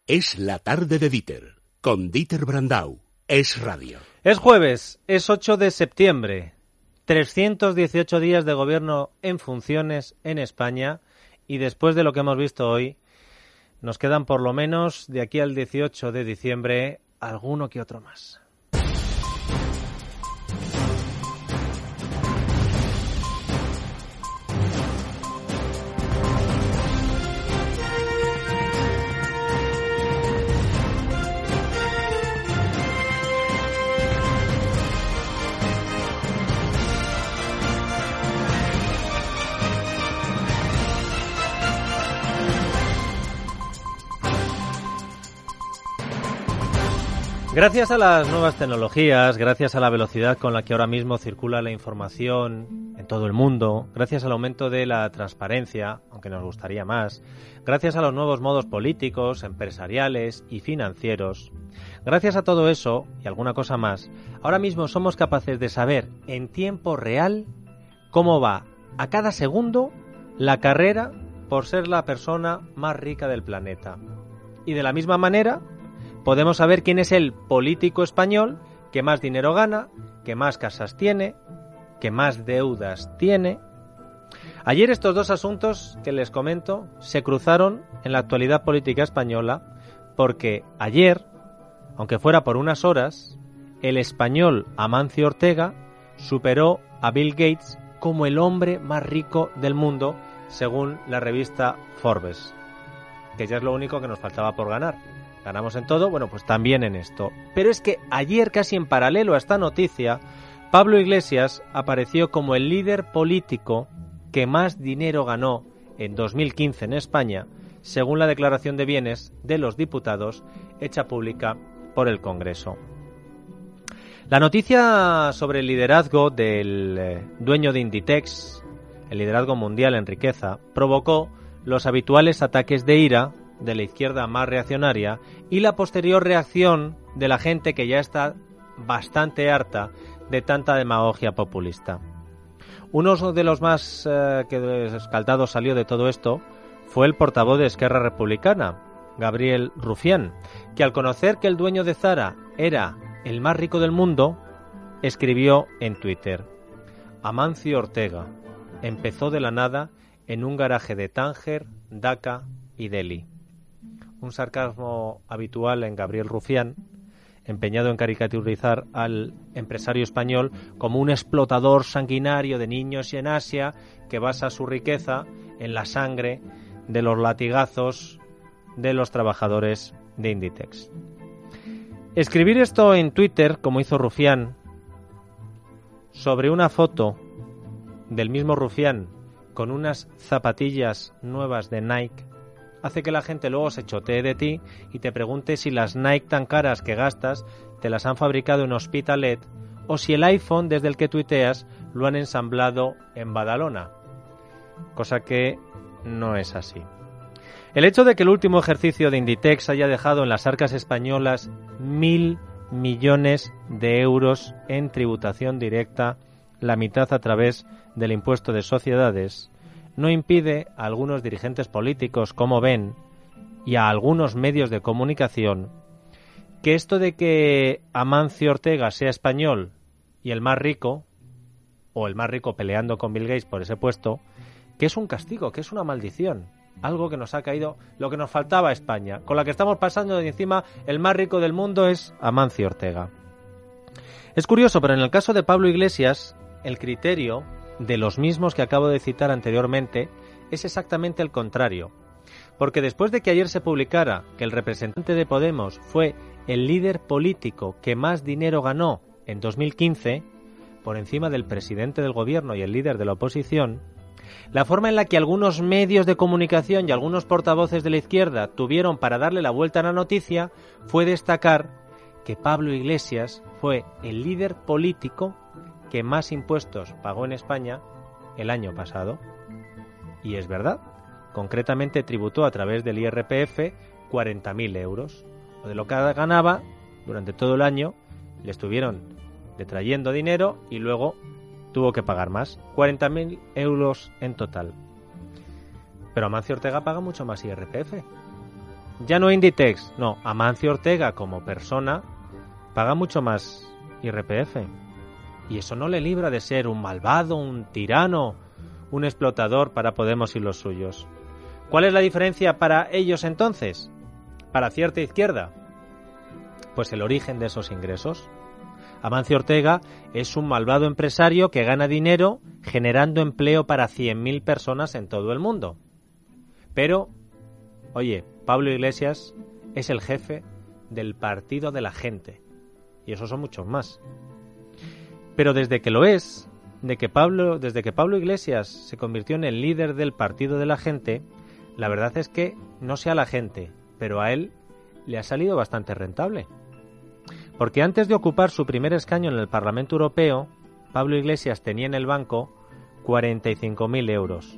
Es la tarde de Dieter, con Dieter Brandau. Es radio. Es jueves, es 8 de septiembre. 318 días de gobierno en funciones en España y después de lo que hemos visto hoy, nos quedan por lo menos de aquí al 18 de diciembre alguno que otro más. Gracias a las nuevas tecnologías, gracias a la velocidad con la que ahora mismo circula la información en todo el mundo, gracias al aumento de la transparencia, aunque nos gustaría más, gracias a los nuevos modos políticos, empresariales y financieros, gracias a todo eso y alguna cosa más, ahora mismo somos capaces de saber en tiempo real cómo va a cada segundo la carrera por ser la persona más rica del planeta. Y de la misma manera podemos saber quién es el político español que más dinero gana, que más casas tiene, que más deudas tiene. Ayer estos dos asuntos que les comento se cruzaron en la actualidad política española porque ayer, aunque fuera por unas horas, el español Amancio Ortega superó a Bill Gates como el hombre más rico del mundo según la revista Forbes, que ya es lo único que nos faltaba por ganar. Ganamos en todo, bueno, pues también en esto. Pero es que ayer, casi en paralelo a esta noticia, Pablo Iglesias apareció como el líder político que más dinero ganó en 2015 en España, según la declaración de bienes de los diputados hecha pública por el Congreso. La noticia sobre el liderazgo del dueño de Inditex, el liderazgo mundial en riqueza, provocó los habituales ataques de ira de la izquierda más reaccionaria y la posterior reacción de la gente que ya está bastante harta de tanta demagogia populista. Uno de los más escaldados salió de todo esto fue el portavoz de Esquerra Republicana, Gabriel Rufián, que al conocer que el dueño de Zara era el más rico del mundo, escribió en Twitter: Amancio Ortega empezó de la nada en un garaje de Tánger, Daca y Delhi. Un sarcasmo habitual en Gabriel Rufián, empeñado en caricaturizar al empresario español como un explotador sanguinario de niños y en Asia que basa su riqueza en la sangre de los latigazos de los trabajadores de Inditex. Escribir esto en Twitter, como hizo Rufián, sobre una foto del mismo Rufián con unas zapatillas nuevas de Nike, hace que la gente luego se chotee de ti y te pregunte si las Nike tan caras que gastas te las han fabricado en Hospitalet o si el iPhone desde el que tuiteas lo han ensamblado en Badalona, cosa que no es así. El hecho de que el último ejercicio de Inditex haya dejado en las arcas españolas 1.000 millones de euros en tributación directa, la mitad a través del impuesto de sociedades, no impide a algunos dirigentes políticos, como ven, y a algunos medios de comunicación, que esto de que Amancio Ortega sea español y el más rico, o el más rico peleando con Bill Gates por ese puesto, que es un castigo, que es una maldición, algo que nos ha caído, lo que nos faltaba a España, con la que estamos pasando de encima, el más rico del mundo es Amancio Ortega. Es curioso, pero en el caso de Pablo Iglesias, el criterio de los mismos que acabo de citar anteriormente es exactamente el contrario, porque después de que ayer se publicara que el representante de Podemos fue el líder político que más dinero ganó en 2015, por encima del presidente del gobierno y el líder de la oposición, la forma en la que algunos medios de comunicación y algunos portavoces de la izquierda tuvieron para darle la vuelta a la noticia fue destacar que Pablo Iglesias fue el líder político que más impuestos pagó en España el año pasado. Y es verdad, concretamente tributó a través del IRPF 40.000 euros. O de lo que ganaba durante todo el año, le estuvieron detrayendo dinero y luego tuvo que pagar más. 40.000 euros en total. Pero Amancio Ortega paga mucho más IRPF. ya no Inditex, no, Amancio Ortega como persona paga mucho más IRPF. Y eso no le libra de ser un malvado, un tirano, un explotador para Podemos y los suyos. ¿Cuál es la diferencia para ellos entonces? Para cierta izquierda. Pues el origen de esos ingresos. Amancio Ortega es un malvado empresario que gana dinero generando empleo para 100.000 personas en todo el mundo. Pero, oye, Pablo Iglesias es el jefe del Partido de la Gente. Y esos son muchos más. Pero desde que lo es, desde que Pablo Iglesias se convirtió en el líder del Partido de la Gente, la verdad es que no sé a la gente, pero a él le ha salido bastante rentable. Porque antes de ocupar su primer escaño en el Parlamento Europeo, Pablo Iglesias tenía en el banco 45.000 euros.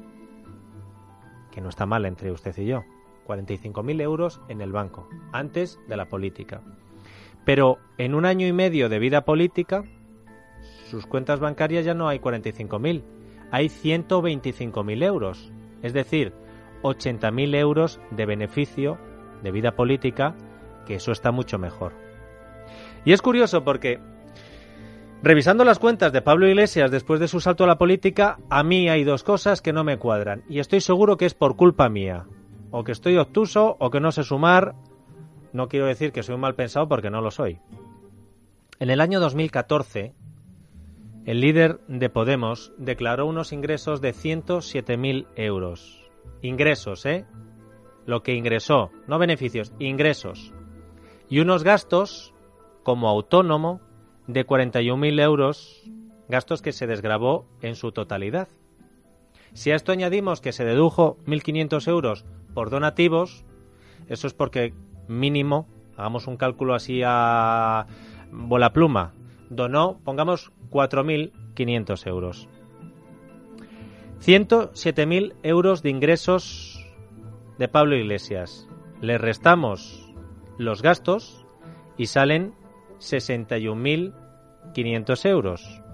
Que no está mal entre usted y yo. 45.000 euros en el banco, antes de la política. Pero en un año y medio de vida política, sus cuentas bancarias ya no hay 45.000, hay 125.000 euros. Es decir, 80.000 euros de beneficio de vida política, que eso está mucho mejor. Y es curioso porque, revisando las cuentas de Pablo Iglesias después de su salto a la política, a mí hay dos cosas que no me cuadran. Y estoy seguro que es por culpa mía. O que estoy obtuso, o que no sé sumar. No quiero decir que soy un mal pensado porque no lo soy. En el año 2014, el líder de Podemos declaró unos ingresos de 107.000 euros. Ingresos, ¿eh? Lo que ingresó, no beneficios, ingresos. Y unos gastos como autónomo de 41.000 euros, gastos que se desgravó en su totalidad. Si a esto añadimos que se dedujo 1.500 euros por donativos, eso es porque mínimo, hagamos un cálculo así a bola pluma, donó, pongamos, 4.500 euros. 107.000 euros de ingresos de Pablo Iglesias. Le restamos los gastos y salen 61.500 euros.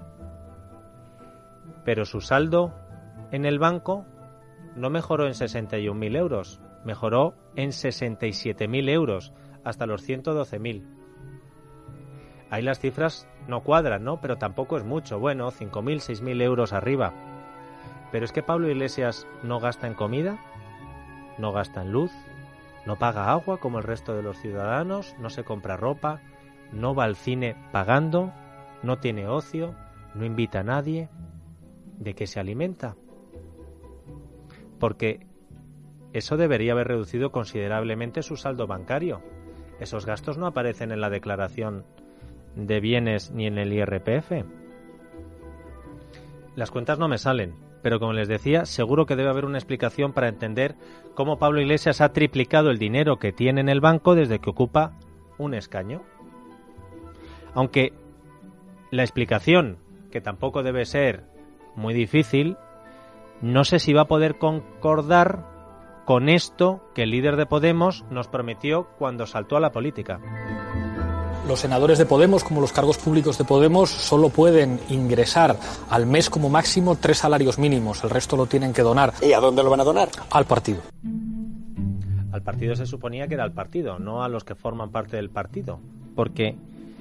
Pero su saldo en el banco no mejoró en 61.000 euros, mejoró en 67.000 euros, hasta los 112.000. Ahí las cifras no cuadran, ¿no? Pero tampoco es mucho. Bueno, 5.000, 6.000 euros arriba. Pero es que Pablo Iglesias no gasta en comida, no gasta en luz, no paga agua como el resto de los ciudadanos, no se compra ropa, no va al cine pagando, no tiene ocio, no invita a nadie. ¿De qué se alimenta? Porque eso debería haber reducido considerablemente su saldo bancario. Esos gastos no aparecen en la declaración de bienes ni en el IRPF. Las cuentas no me salen, pero como les decía, seguro que debe haber una explicación para entender cómo Pablo Iglesias ha triplicado el dinero que tiene en el banco desde que ocupa un escaño. Aunque la explicación, que tampoco debe ser muy difícil, no sé si va a poder concordar con esto que el líder de Podemos nos prometió cuando saltó a la política. Los senadores de Podemos, como los cargos públicos de Podemos, solo pueden ingresar al mes como máximo 3 salarios mínimos. El resto lo tienen que donar. ¿Y a dónde lo van a donar? Al partido. Al partido se suponía que era al partido, no a los que forman parte del partido. Porque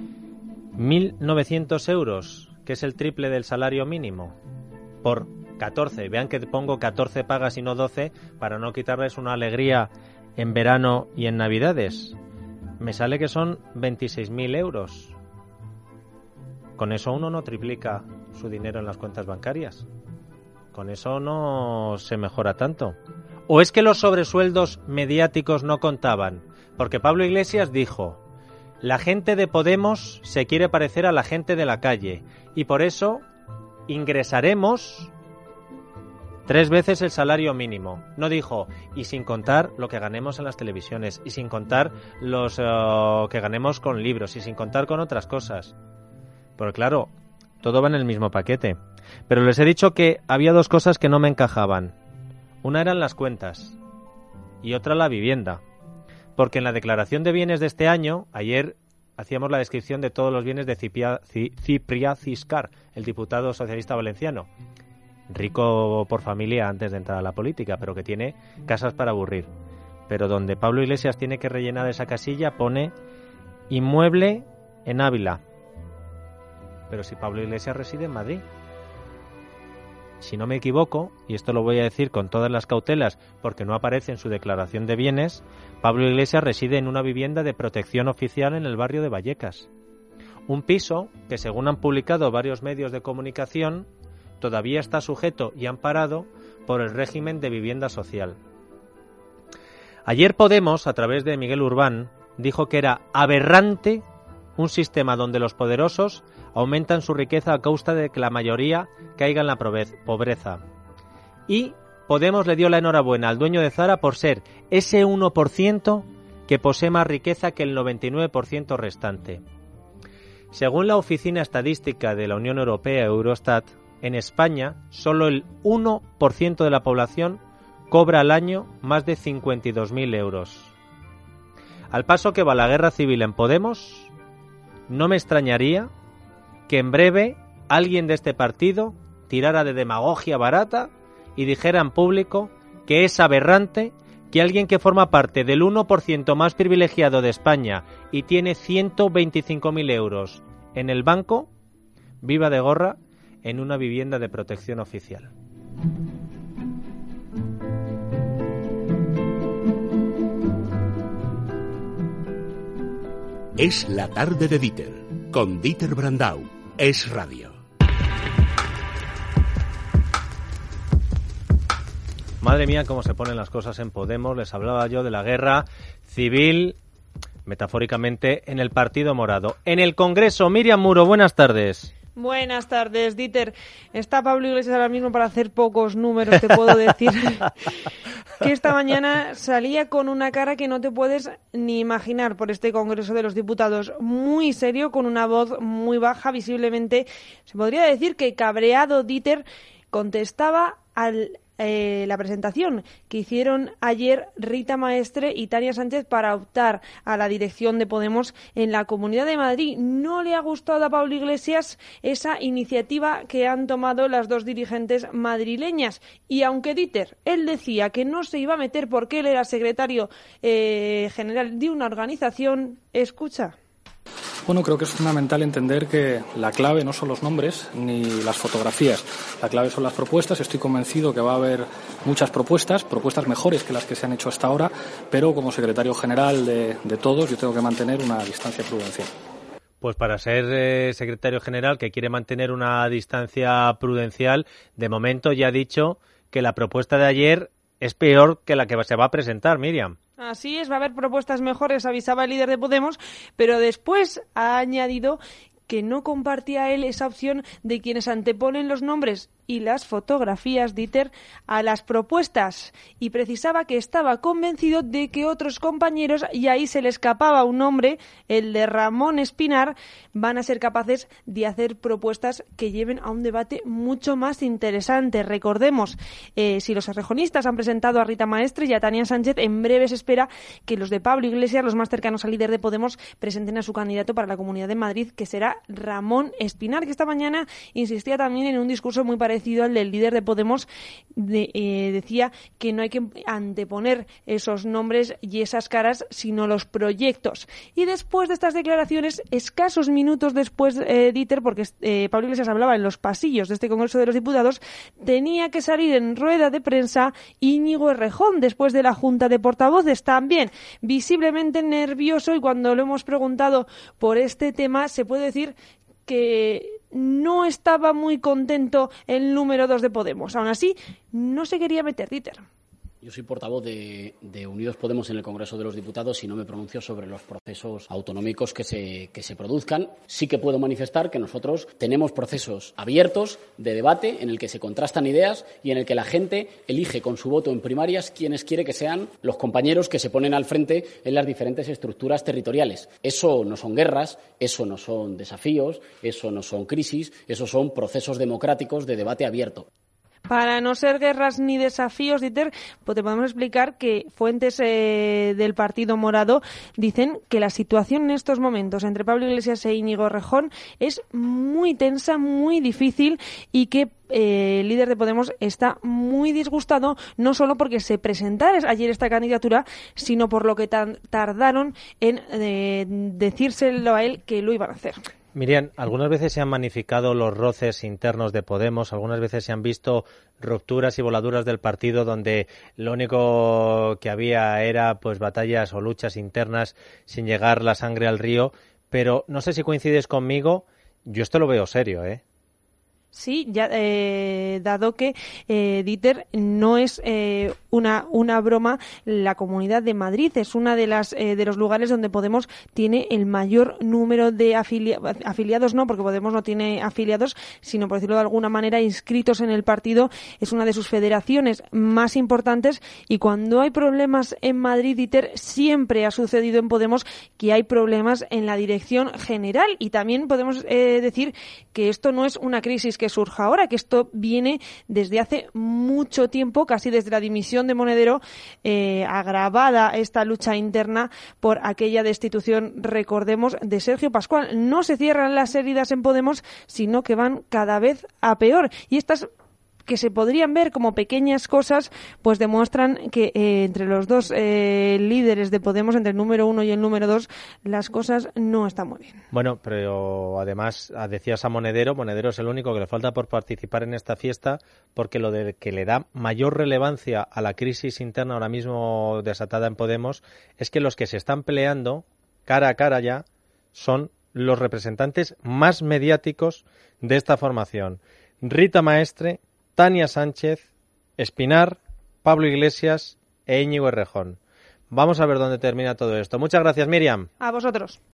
1.900 euros, que es el triple del salario mínimo, por 14, vean que pongo 14 pagas y no 12, para no quitarles una alegría en verano y en Navidades. Me sale que son 26.000 euros. Con eso uno no triplica su dinero en las cuentas bancarias. Con eso no se mejora tanto. ¿O es que los sobresueldos mediáticos no contaban? Porque Pablo Iglesias dijo: la gente de Podemos se quiere parecer a la gente de la calle y por eso ingresaremos 3 veces el salario mínimo. No dijo, y sin contar lo que ganemos en las televisiones, y sin contar los que ganemos con libros, y sin contar con otras cosas. Porque claro, todo va en el mismo paquete. Pero les he dicho que había 2 cosas que no me encajaban. Una eran las cuentas y otra la vivienda. Porque en la declaración de bienes de este año, ayer hacíamos la descripción de todos los bienes de Ciprià Ciscar, el diputado socialista valenciano. Rico por familia antes de entrar a la política, pero que tiene casas para aburrir. pero donde Pablo Iglesias tiene que rellenar esa casilla pone inmueble en Ávila. Pero si Pablo Iglesias reside en Madrid. Si no me equivoco, y esto lo voy a decir con todas las cautelas porque no aparece en su declaración de bienes, Pablo Iglesias reside en una vivienda de protección oficial en el barrio de Vallecas. Un piso que, según han publicado varios medios de comunicación, todavía está sujeto y amparado por el régimen de vivienda social. Ayer Podemos, a través de Miguel Urbán, dijo que era aberrante un sistema donde los poderosos aumentan su riqueza a costa de que la mayoría caiga en la pobreza. Y Podemos le dio la enhorabuena al dueño de Zara por ser ese 1% que posee más riqueza que el 99% restante. Según la Oficina Estadística de la Unión Europea, Eurostat, en España solo el 1% de la población cobra al año más de 52.000 euros. Al paso que va la guerra civil en Podemos, no me extrañaría que en breve alguien de este partido tirara de demagogia barata y dijera en público que es aberrante que alguien que forma parte del 1% más privilegiado de España y tiene 125.000 euros en el banco, viva de gorra en una vivienda de protección oficial. Es la tarde de Dieter, con Dieter Brandau. Es radio. Madre mía, cómo se ponen las cosas en Podemos. Les hablaba yo de la guerra civil, metafóricamente, en el Partido Morado. En el Congreso, Miriam Muro, buenas tardes. Buenas tardes, Dieter. Está Pablo Iglesias ahora mismo para hacer pocos números, te puedo decir. Que esta mañana salía con una cara que no te puedes ni imaginar por este Congreso de los Diputados. Muy serio, con una voz muy baja, visiblemente. Se podría decir que cabreado, Dieter contestaba la presentación que hicieron ayer Rita Maestre y Tania Sánchez para optar a la dirección de Podemos en la Comunidad de Madrid. No le ha gustado a Pablo Iglesias esa iniciativa que han tomado las dos dirigentes madrileñas. Y aunque Dieter, él decía que no se iba a meter porque él era secretario general de una organización, escucha. Bueno, creo que es fundamental entender que la clave no son los nombres ni las fotografías. La clave son las propuestas. Estoy convencido que va a haber muchas propuestas mejores que las que se han hecho hasta ahora, pero como secretario general de todos yo tengo que mantener una distancia prudencial. Pues para ser secretario general que quiere mantener una distancia prudencial, de momento ya ha dicho que la propuesta de ayer es peor que la que se va a presentar, Miriam. Así es, va a haber propuestas mejores, avisaba el líder de Podemos, pero después ha añadido que no compartía él esa opción de quienes anteponen los nombres y las fotografías, Dieter, a las propuestas, y precisaba que estaba convencido de que otros compañeros, y ahí se le escapaba un nombre, el de Ramón Espinar, van a ser capaces de hacer propuestas que lleven a un debate mucho más interesante. Recordemos, si los errejonistas han presentado a Rita Maestre y a Tania Sánchez, en breve se espera que los de Pablo Iglesias, los más cercanos al líder de Podemos, presenten a su candidato para la Comunidad de Madrid, que será Ramón Espinar, que esta mañana insistía también en un discurso muy parecido al del líder de Podemos. Decía que no hay que anteponer esos nombres y esas caras, sino los proyectos. Y después de estas declaraciones, escasos minutos después, Dieter, porque Pablo Iglesias hablaba en los pasillos de este Congreso de los Diputados, tenía que salir en rueda de prensa Íñigo Errejón, después de la Junta de Portavoces, también visiblemente nervioso, y cuando lo hemos preguntado por este tema, se puede decir que no estaba muy contento el número 2 de Podemos. Aún así, no se quería meter, Dieter. Yo soy portavoz de Unidos Podemos en el Congreso de los Diputados y no me pronuncio sobre los procesos autonómicos que se produzcan. Sí que puedo manifestar que nosotros tenemos procesos abiertos de debate en el que se contrastan ideas y en el que la gente elige con su voto en primarias quienes quiere que sean los compañeros que se ponen al frente en las diferentes estructuras territoriales. Eso no son guerras, eso no son desafíos, eso no son crisis, eso son procesos democráticos de debate abierto. Para no ser guerras ni desafíos, Dieter, pues te podemos explicar que fuentes del Partido Morado dicen que la situación en estos momentos entre Pablo Iglesias e Íñigo Errejón es muy tensa, muy difícil, y que el líder de Podemos está muy disgustado, no solo porque se presentara ayer esta candidatura, sino por lo que tardaron en decírselo a él que lo iban a hacer. Miriam, algunas veces se han magnificado los roces internos de Podemos, algunas veces se han visto rupturas y voladuras del partido donde lo único que había era pues batallas o luchas internas sin llegar la sangre al río, pero no sé si coincides conmigo, yo esto lo veo serio, ¿eh? Sí, ya dado que Dieter no es una broma, la Comunidad de Madrid es una de los lugares donde Podemos tiene el mayor número de afiliados, no, porque Podemos no tiene afiliados, sino, por decirlo de alguna manera, inscritos en el partido. Es una de sus federaciones más importantes, y cuando hay problemas en Madrid, Dieter, siempre ha sucedido en Podemos que hay problemas en la dirección general, y también podemos decir que esto no es una crisis que surja ahora, que esto viene desde hace mucho tiempo, casi desde la dimisión de Monedero, agravada esta lucha interna por aquella destitución, recordemos, de Sergio Pascual. No se cierran las heridas en Podemos, sino que van cada vez a peor, y estas que se podrían ver como pequeñas cosas, pues demuestran que entre los dos líderes de Podemos, entre el número 1 y el número 2, las cosas no están muy bien. Bueno, pero además decías a Monedero es el único que le falta por participar en esta fiesta, porque lo de que le da mayor relevancia a la crisis interna ahora mismo desatada en Podemos es que los que se están peleando cara a cara ya son los representantes más mediáticos de esta formación. Rita Maestre, Tania Sánchez, Espinar, Pablo Iglesias e Íñigo Errejón. Vamos a ver dónde termina todo esto. Muchas gracias, Miriam. A vosotros.